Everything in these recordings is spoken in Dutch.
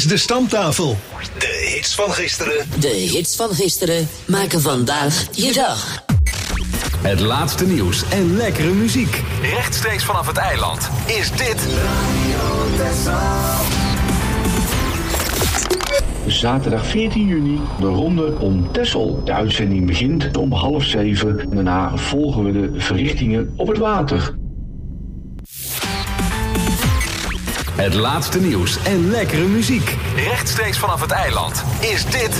is de Stamtafel. De hits van gisteren. De hits van gisteren maken vandaag je dag. Het laatste nieuws en lekkere muziek. Rechtstreeks vanaf het eiland is dit Zaterdag 14 juni, de ronde om Texel. De uitzending begint om 6:30. Daarna volgen we de verrichtingen op het water. het laatste nieuws en lekkere muziek. Rechtstreeks vanaf het eiland is dit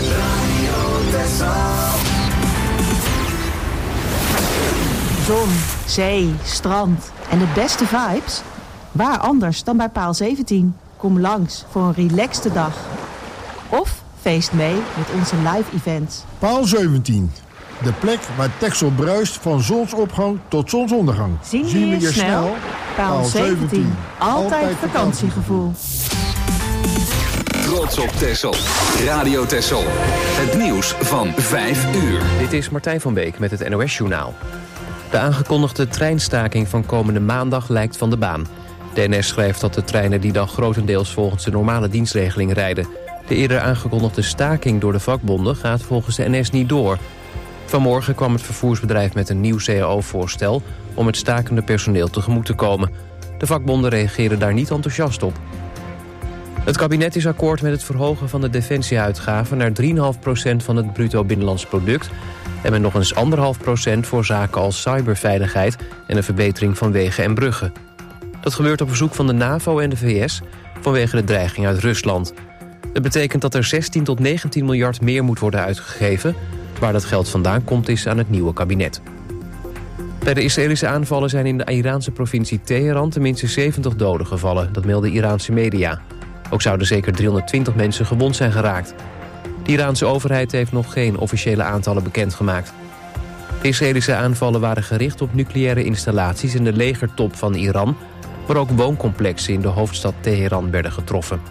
Zon, zee, strand en de beste vibes? Waar anders dan bij Paal 17? Kom langs voor een relaxte dag. Of feest mee met onze live events. Paal 17. De plek waar Texel bruist van zonsopgang tot zonsondergang. Zien we je snel? Paal 17. Altijd vakantiegevoel. Trots op Texel. Radio Texel. Het nieuws van 5 uur. Dit is Martijn van Beek met het NOS-journaal. De aangekondigde treinstaking van komende maandag lijkt van de baan. De NS schrijft dat de treinen die dag grotendeels volgens de normale dienstregeling rijden. De eerder aangekondigde staking door de vakbonden gaat volgens de NS niet door. Vanmorgen kwam het vervoersbedrijf met een nieuw CAO-voorstel om het stakende personeel tegemoet te komen. De vakbonden reageren daar niet enthousiast op. Het kabinet is akkoord met het verhogen van de defensieuitgaven naar 3,5% van het bruto binnenlands product en met nog eens 1,5% voor zaken als cyberveiligheid en een verbetering van wegen en bruggen. Dat gebeurt op verzoek van de NAVO en de VS vanwege de dreiging uit Rusland. Het betekent dat er 16 tot 19 miljard meer moet worden uitgegeven. Waar dat geld vandaan komt is aan het nieuwe kabinet. Bij de Israëlische aanvallen zijn in de Iraanse provincie Teheran tenminste 70 doden gevallen. Dat melden Iraanse media. Ook zouden zeker 320 mensen gewond zijn geraakt. De Iraanse overheid heeft nog geen officiële aantallen bekendgemaakt. De Israëlische aanvallen waren gericht op nucleaire installaties in de legertop van Iran, maar ook wooncomplexen in de hoofdstad Teheran werden getroffen.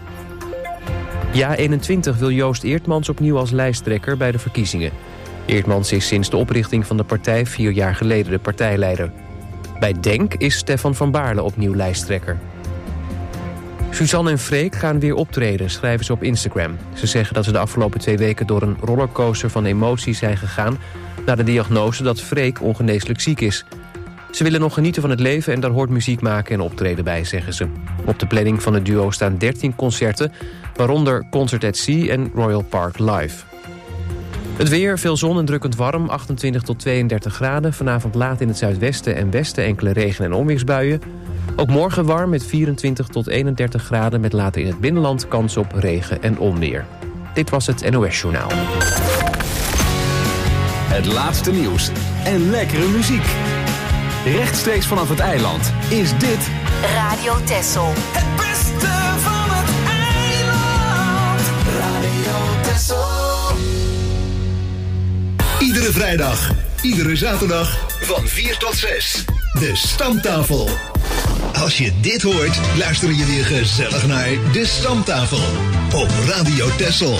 JA21 wil Joost Eertmans opnieuw als lijsttrekker bij de verkiezingen. Eertmans is sinds de oprichting van de partij 4 jaar geleden de partijleider. Bij DENK is Stefan van Baarle opnieuw lijsttrekker. Suzanne en Freek gaan weer optreden, schrijven ze op Instagram. Ze zeggen dat ze de afgelopen 2 weken door een rollercoaster van emoties zijn gegaan na de diagnose dat Freek ongeneeslijk ziek is. Ze willen nog genieten van het leven en daar hoort muziek maken en optreden bij, zeggen ze. Op de planning van het duo staan 13 concerten, waaronder Concert at Sea en Royal Park Live. Het weer, veel zon en drukkend warm, 28 tot 32 graden. Vanavond laat in het zuidwesten en westen enkele regen- en onweersbuien. Ook morgen warm met 24 tot 31 graden... met later in het binnenland kans op regen en onweer. Dit was het NOS-journaal. Het laatste nieuws en lekkere muziek. Rechtstreeks vanaf het eiland is dit Radio Texel. Het beste van het eiland. Radio Texel. Iedere vrijdag, iedere zaterdag van 4 tot 6. De Stamtafel. Als je dit hoort, luister je weer gezellig naar de Stamtafel op Radio Texel.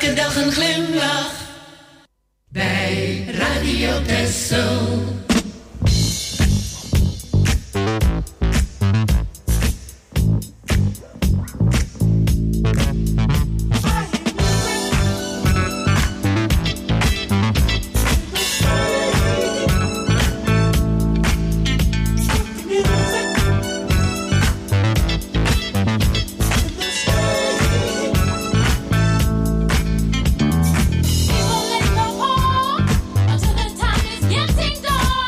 elke dag een glimlach. Bij Radio Texel. Until the time is getting dark.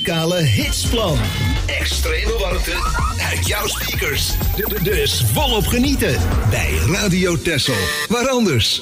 muzikale hitsplan. Extreme warmte uit jouw speakers. Dus volop genieten bij Radio Texel. Waar anders?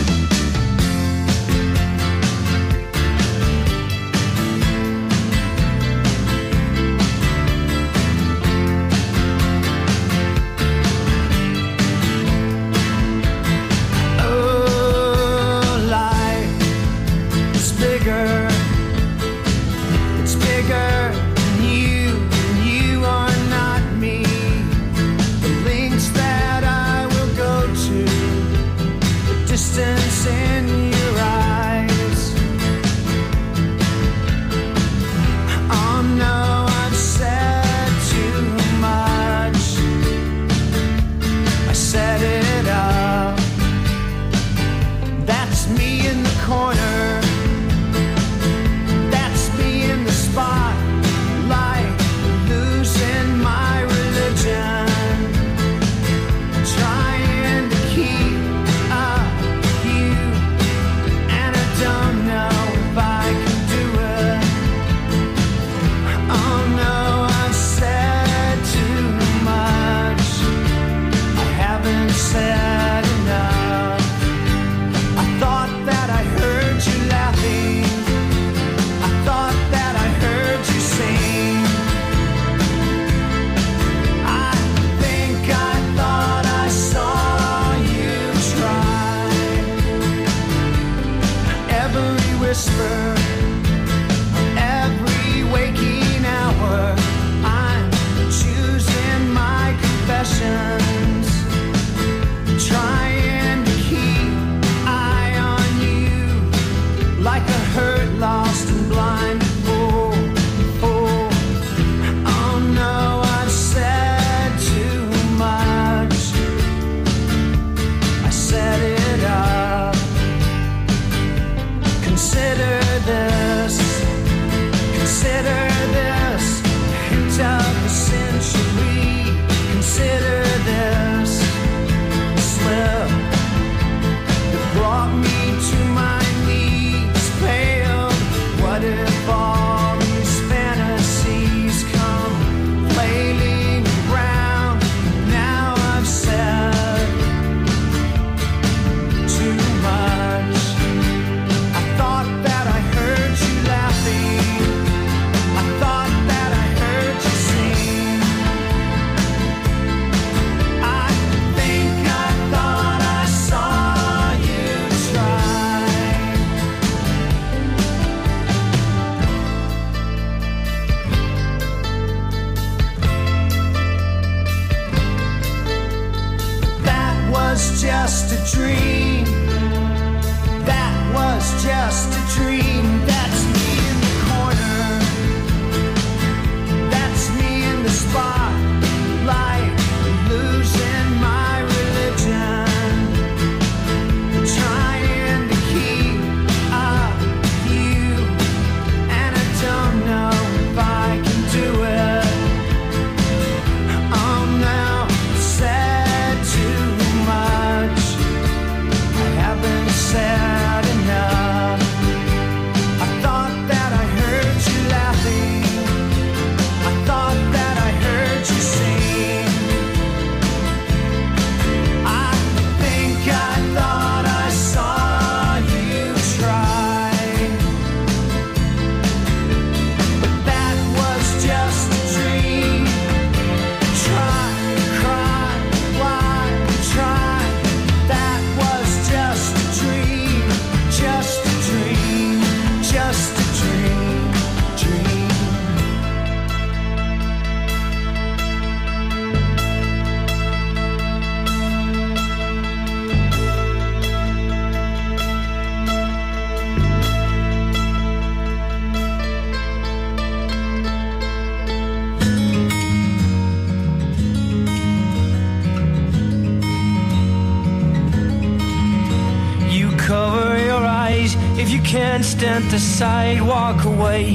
Can't stand the sight, walk away.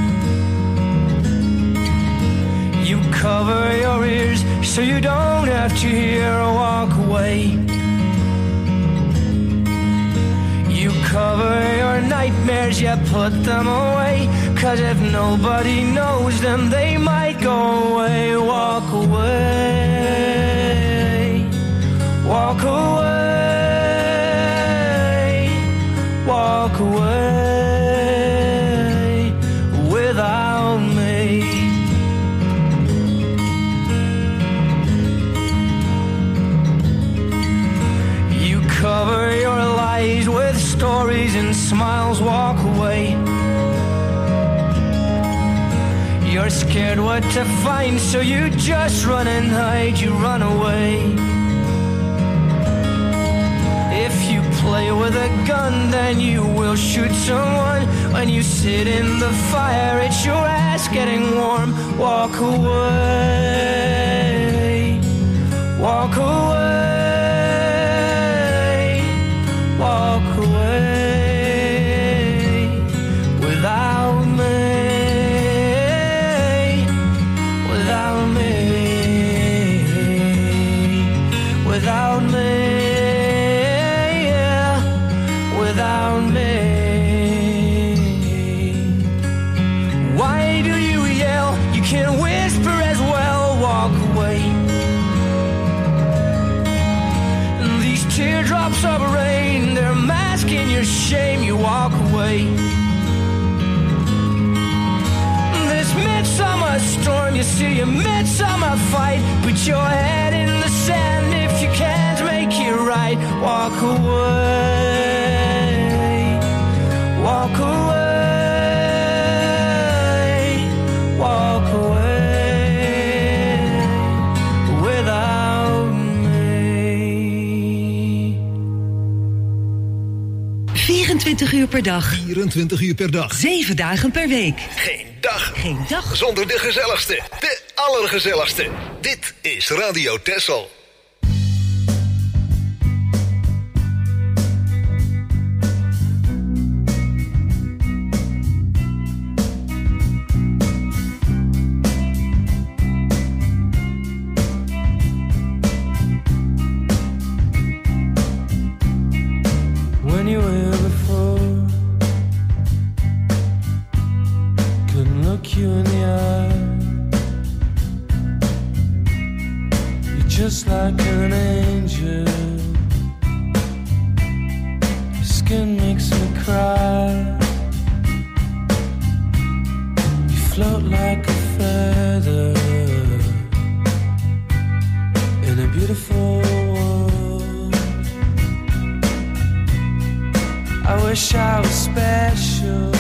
You cover your ears so you don't have to hear or walk away. You cover your nightmares, yeah, put them away. 'cause if nobody knows them, they might go away. Walk away, walk away, walk away without me. You cover your lies with stories and smiles, walk away. You're scared what to find, so you just run and hide, you run away. If you play with a gun, then you will shoot someone. When you sit in the fire, it's your ass getting warm. Walk away, walk away, walk away without me. Without me, yeah, without me. Why do you yell? You can whisper as well. Walk away. And these teardrops of rain, they're masking your shame. You walk away. This midsummer storm, you see a midsummer fight. Put your head in the sand if you can't make it right. Walk away, walk away, walk away without me. 24 uur per dag. 24 uur per dag. 7 dagen per week. Geen dag. Geen dag zonder de gezelligste. De allergezelligste. Dit is Radio Texel. When you were before, couldn't look you in the eye. You're just like an angel. Your skin makes me cry. You float like a feather in a beautiful world. I wish I was special.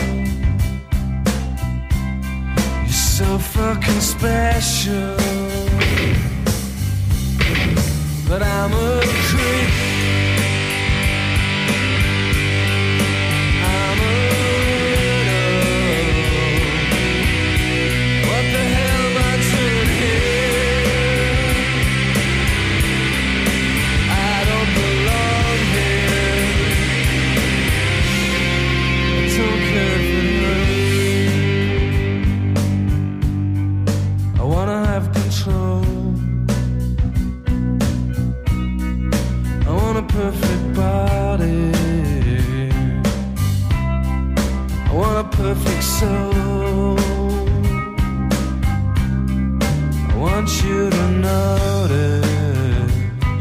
You're so fucking special. But I'm a creep. I'm a widow. What the hell am I doing here? I don't belong here. I don't care for this. I wanna have control. I want a perfect body. I want a perfect soul. I want you to notice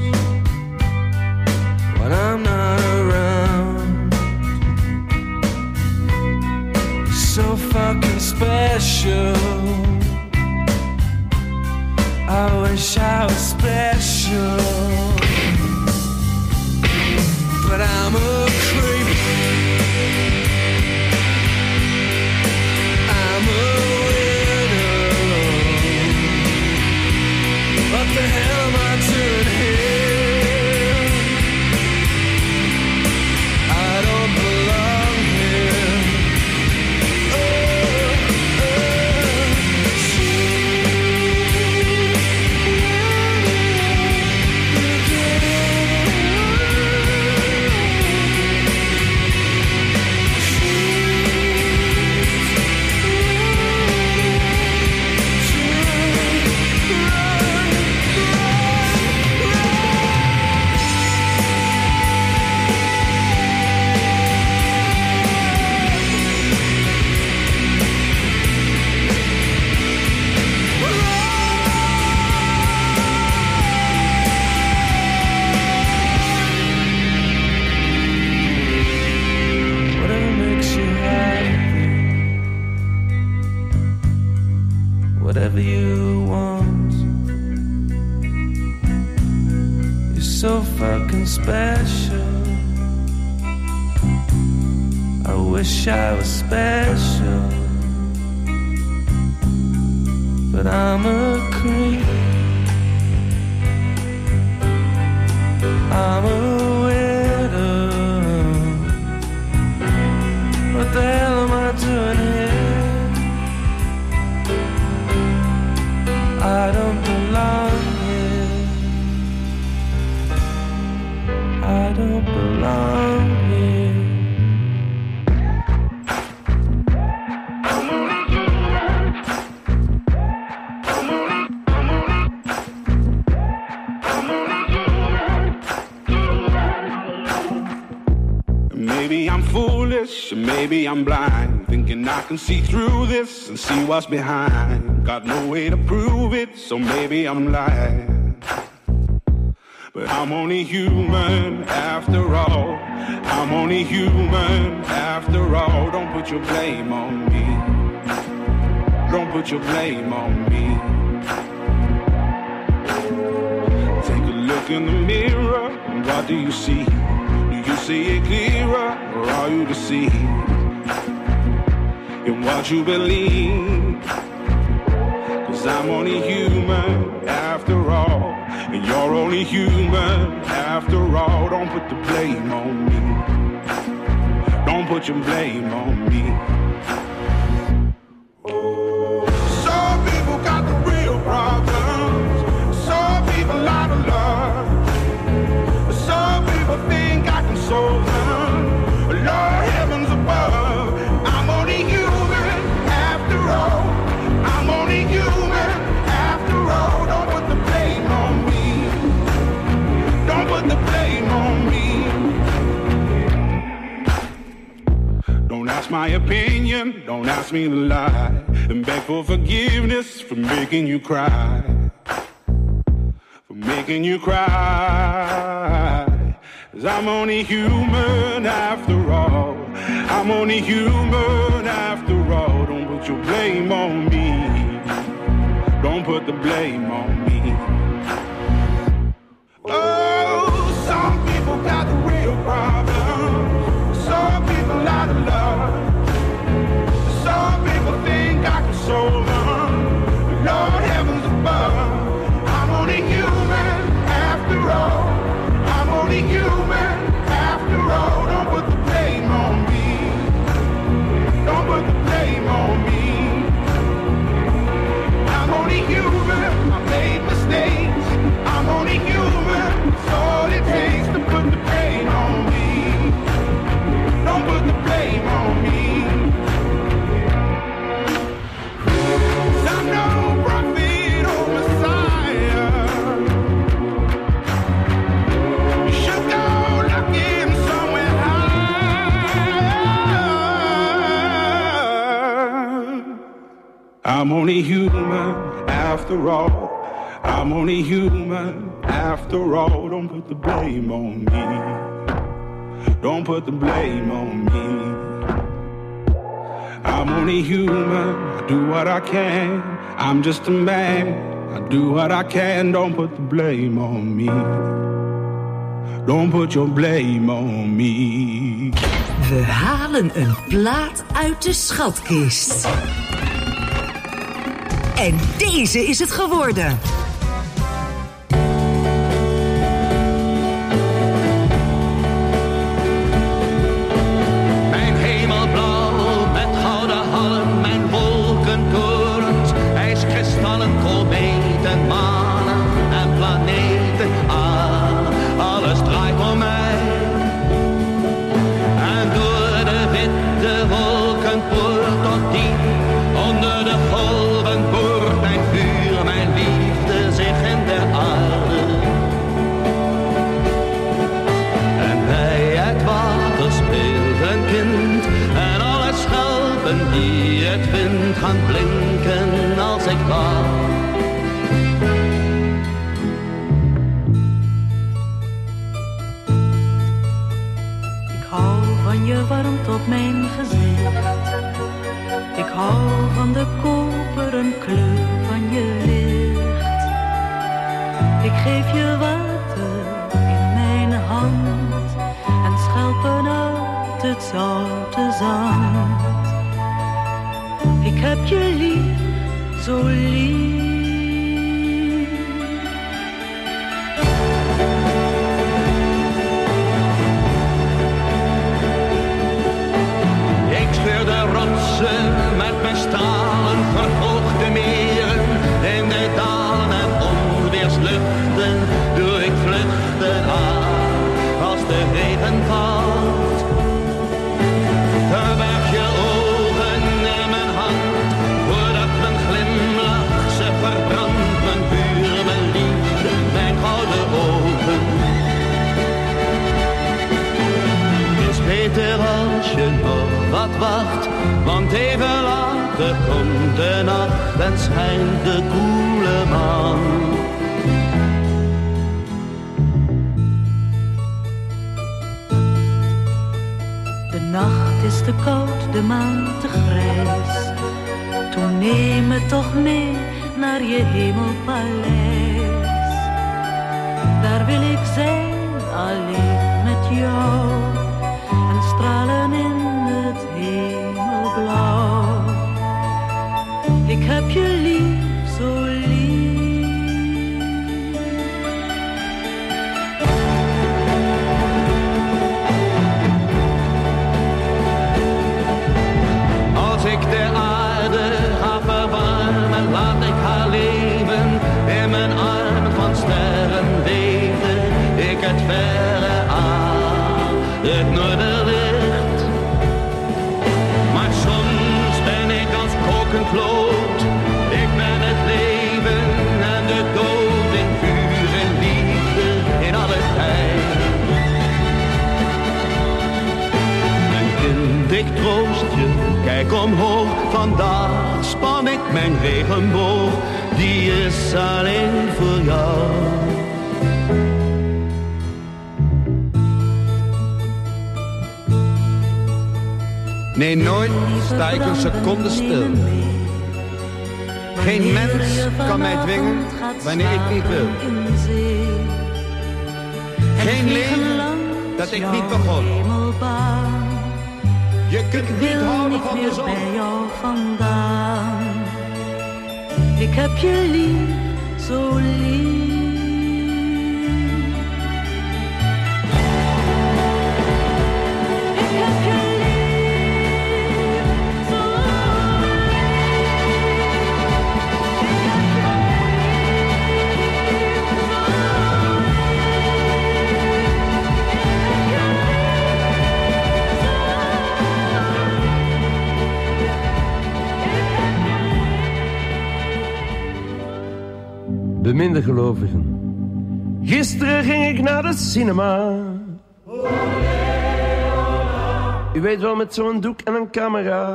when I'm not around. You're so fucking special. I wish I was special. But I'm a creep. I'm a widow. What the hell? whatever you want. You're so fucking special. I wish I was special, but I'm a creep. I'm a widow. What the hell am I doing here? I don't belong here. I don't belong here. Maybe I'm foolish, maybe I'm blind, thinking I can see through this and see what's behind. Got no way to prove it, so maybe I'm lying. But I'm only human after all. I'm only human after all. Don't put your blame on me. Don't put your blame on me. Take a look in the mirror, and what do you see? You see it clearer, or are you deceived in what you believe? 'Cause I'm only human after all, and you're only human after all. Don't put the blame on me. Don't put your blame on me. Some people got the real problems. Some people out of love. Some people think I can solve them. Lord heavens above, I'm only human after all. I'm only human after all. Don't put the blame on me. Don't put the blame on me. Don't ask my opinion, don't ask me to lie, and beg for forgiveness for making you cry. For making you cry. 'Cause I'm only human after all. I'm only human after all. Don't put your blame on me. Don't put the blame on me. Oh, some people got the real problem. Some people out of love. Some people think I can solve them. Lord heavens above, I'm only human after all. I'm only human after all. Don't put the blame on me. Don't put the blame on me. I'm only human. I made mistakes. I'm only human. It's all it takes to put the blame on me. Don't put the blame on me. 'Cause I'm no prophet or Messiah. You should go looking somewhere high. I'm only human after all. I'm only human after all. Don't put the blame on me. Don't put the blame on me. I'm only human. I do what I can. I'm just a man. I do what I can. Don't put the blame on me. Don't put your blame on me. We halen een plaat uit de schatkist. En deze is het geworden. Mijn hemelblauw met gouden hallen, mijn wolkentorens, ijskristallen, kometen, manen en planeten. Alles draait om mij. En door de witte wolkenpoort tot die onder de golven boort mijn vuur, mijn liefde zich in de aarde. En bij het water speelt een kind en alle schelpen die het vindt gaan blinken als ik wacht. Ik hou van je warmte op mijn gezicht. Ik hou van de koperen kleur van je licht. Ik geef je water in mijn hand en schelpen uit het zoute zand. Ik heb je lief, zo lief. Ik scheur de rotsen met mijn stalen verhoogde meren. In de dalen en onweersluchten doe ik vluchten aan als de regen valt. Verberg je ogen in mijn hand, voordat mijn glimlach ze verbrandt. Mijn vuur, mijn liefde, mijn gouden ogen. Is beter als je nog wat wacht, want even later komt de nacht en schijnt de koele maan. De nacht is te koud, de maan te grijs. Toen neem me toch mee naar je hemelpaleis. Daar wil ik zijn, alleen met jou. En stralen in het hemelblauw. Ik heb je lief, zo lief. Als ik de aarde ga verwarmen, laat ik haar leven. In mijn armen van sterren weten ik het verre aan, het noorderlicht. Maar soms ben ik als kokend lood. Ik ben het leven en de dood in vuur en liefde in alle tijd. Mijn kind, ik troost je, kijk omhoog. Vandaag span ik mijn regenboog, die is alleen voor jou. Nee, nooit sta ik een seconde stil. Geen mens kan mij dwingen wanneer ik niet wil. Geen leven dat ik niet begon. Je kunt niet houden van de zon. Bij jou vandaan. Ik heb je lief, zo lief. Beminde gelovigen, gisteren ging ik naar de cinema. U weet wel, met zo'n doek en een camera.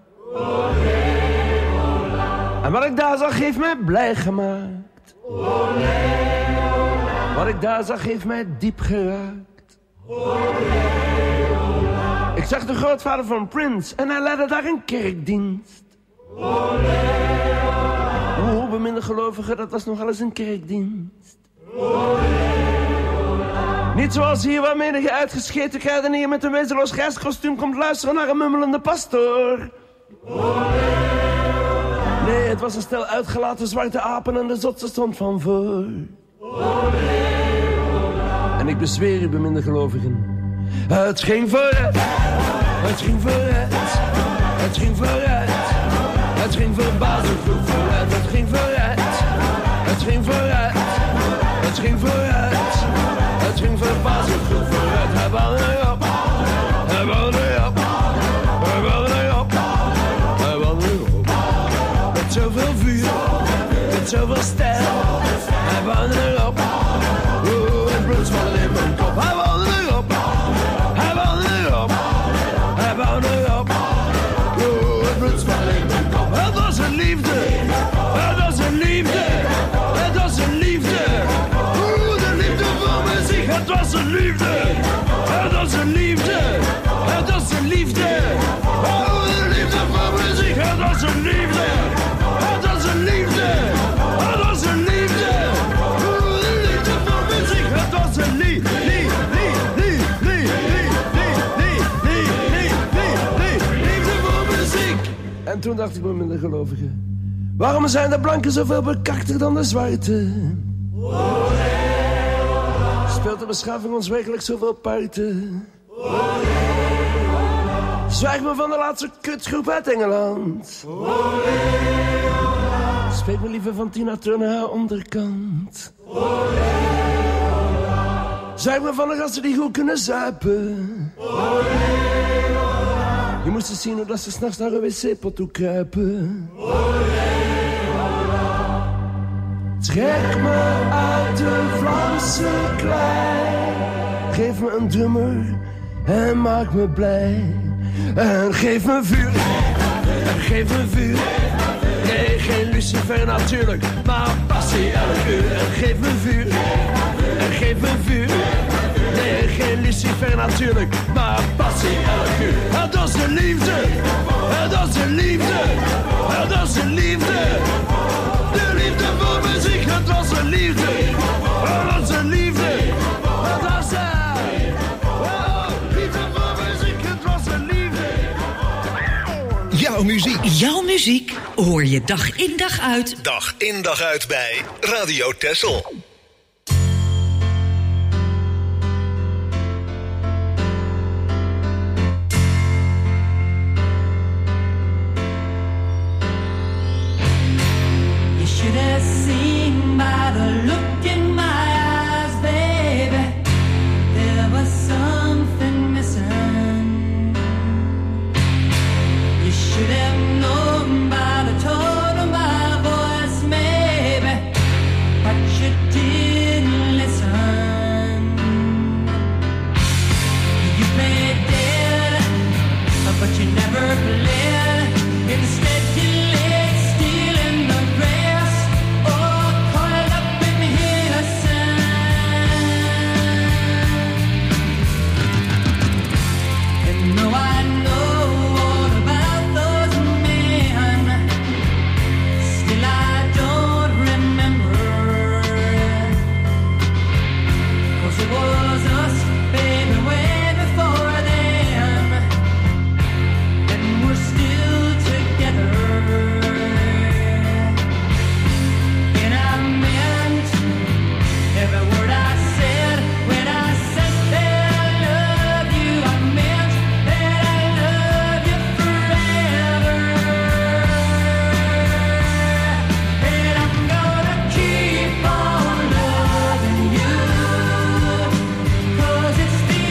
En wat ik daar zag heeft mij blij gemaakt. Wat ik daar zag heeft mij diep geraakt. Ik zag de grootvader van Prince en hij leidde daar een kerkdienst. Oh, beminde gelovigen, dat was nogal eens een kerkdienst. Niet zoals hier, waar menige uitgescheten kruidenier met een wezenloos grijskostuum komt luisteren naar een mummelende pastoor. Nee, het was een stel uitgelaten zwarte apen en de zotse stond van voor. En ik bezweer u, beminde gelovigen, het ging vooruit, het ging vooruit, het ging vooruit. Het ging verbazend goed vooruit, het ging vooruit, het ging vooruit, het ging vooruit, het ging verbazend goed vooruit. Hij wou erop, hij wou erop, hij wou erop, hij wou erop. Met zoveel vuur, met zoveel stijl, hij wou erop. Oh, het bloed zwol in mijn kop. Hij wou erop, hij wou erop, hij wou erop. Oh, het bloed zwol in mijn kop. Het was een liefde, het was een liefde, het was een liefde. Oeh, de liefde van muziek. Het was een liefde, het was een liefde, het was een liefde. Oh, de liefde van muziek. was een liefde. Het was een liefde. Het was een liefde. De liefde voor muziek. Het was een liefde voor muziek. En toen dacht ik bij mijn gelovigen. Waarom zijn de blanken zoveel bekakter dan de zwarte? Speelt de beschaving ons werkelijk zoveel parten? Zwijg me van de laatste kutgroep uit Engeland. Spreek me liever van Tina Turner haar onderkant. Zwijg me van de gasten die goed kunnen zuipen. Je moest eens zien hoe dat ze s'nachts naar een wc-pot toe kruipen. Trek me uit de Vlaamse klei. Geef me een drummer en maak me blij. En geef me vuur, en geef me vuur. Nee, geen Lucifer natuurlijk, maar passie elk uur. En geef me vuur, en geef me vuur. Nee, geen Lucifer natuurlijk, maar passie elk uur. Het was de liefde, het was de liefde, het was de liefde. De liefde voor muziek, het was een liefde. Het was een liefde. Het was een liefde voor muziek, het was een liefde. Jouw muziek. Jouw muziek hoor je dag in dag uit. Dag in dag uit bij Radio Texel. Should have seen by the look in my eyes, baby, there was something missing. You should have known by the tone of my voice, maybe, but you didn't listen. You played dead, but you never played. Instead you laid still in the grass. It's the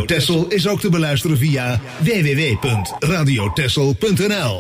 Texel is ook te beluisteren via www.radiotexel.nl.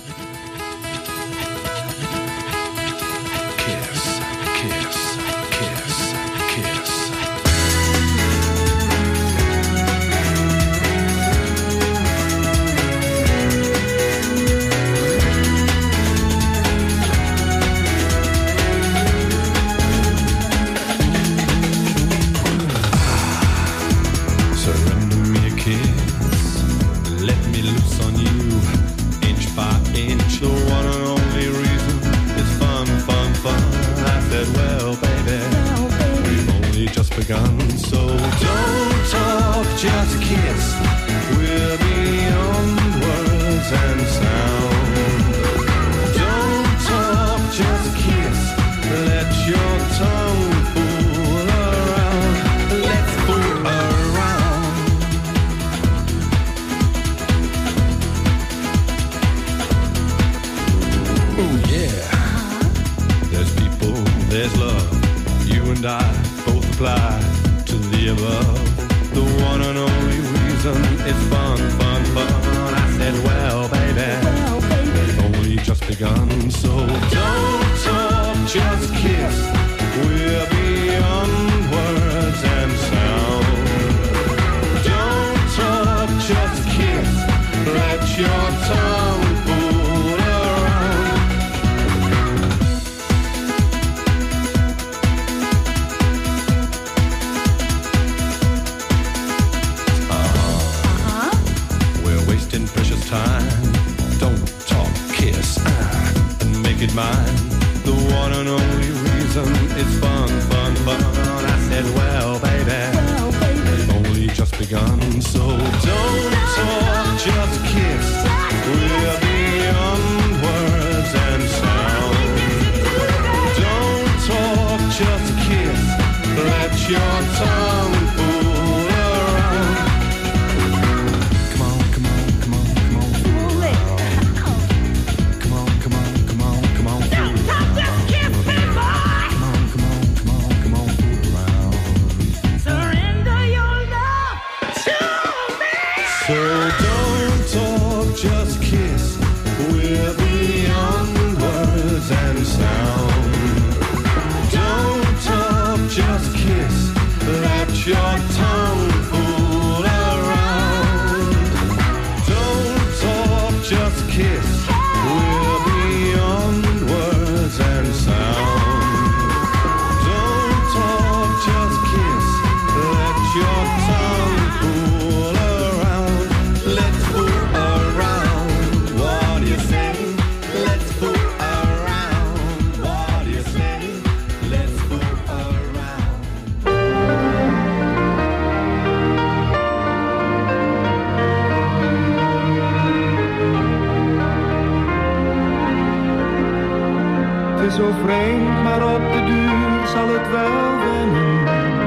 Zo vreemd, maar op de duur zal het wel wennen.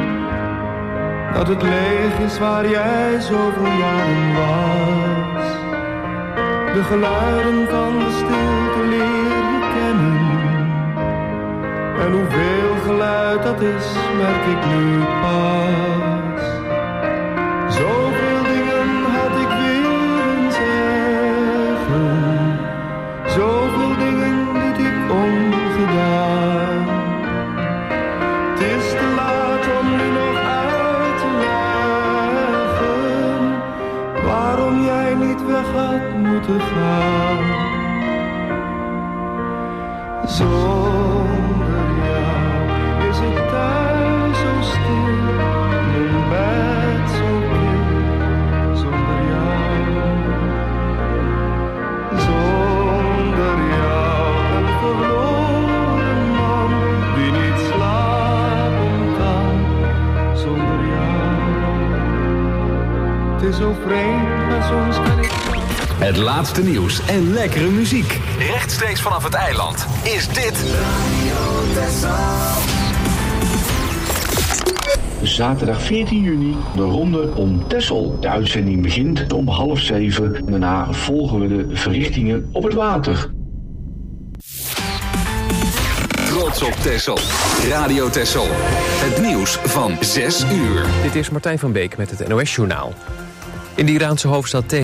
Dat het leeg is waar jij zoveel jaren was. De geluiden van de stilte leer je kennen. En hoeveel geluid dat is, merk ik nu pas. Zoveel dingen had ik willen zeggen. Zoveel dingen liet ik ongedaan. Het is te laat om nu nog uit te leggen waarom jij niet weg had moeten gaan. Zonder jou is het thuis zo stil, mijn bed zo kil. Zonder jou, zonder jou een verloren man die niet slapen kan. Zonder jou, het is zo vreemd, maar soms kan ik. Het laatste nieuws en lekkere muziek. Rechtstreeks vanaf het eiland is dit Zaterdag 14 juni, de ronde om Texel. De uitzending begint om 6:30. Daarna volgen we de verrichtingen op het water. Trots trots op Texel. Radio Texel. Het nieuws van 6 uur. Dit is Martijn van Beek met het NOS-journaal. In de Iraanse hoofdstad